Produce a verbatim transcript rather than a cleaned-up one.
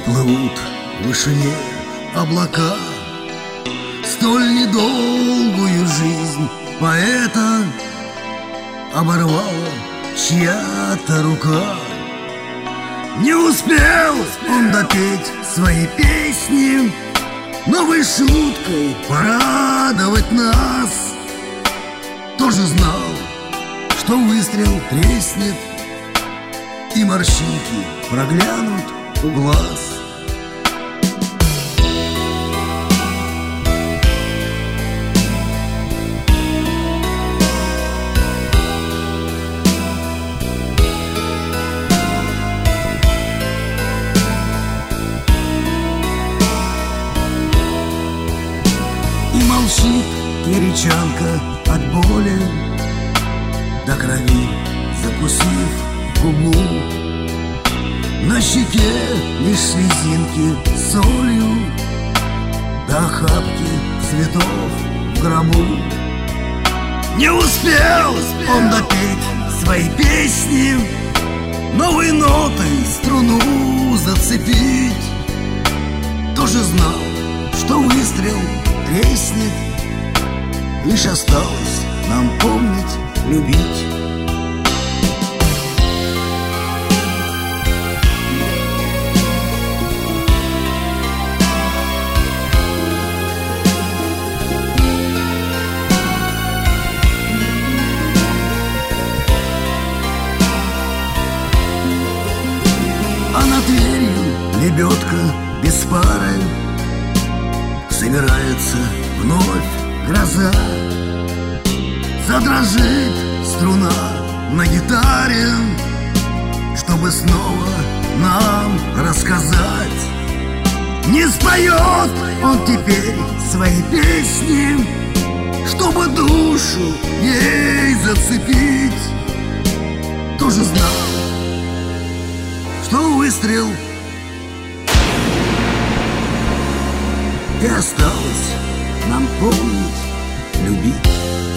Плывут в вышине облака, столь недолгую жизнь поэта оборвала чья-то рука. Не успел он допеть свои песни, новой шуткой порадовать нас. Тоже знал, что выстрел треснет, и морщинки проглянут у глаз. И молчит гречанка от боли, до крови закусив губу. На щеке лишь слезинки с солью, до охапки цветов в гробу. Не успел он допеть свои песни, новой нотой струну зацепить. Тоже знал, что выстрел треснет, лишь осталось нам помнить, любить. А над дверью лебедка без пары, собирается вновь гроза. Задрожит струна на гитаре, чтобы снова нам рассказать. Не споет он теперь свои песни, чтобы душу ей зацепить. Тоже знал, что выстрел, и осталось нам помнить, любить.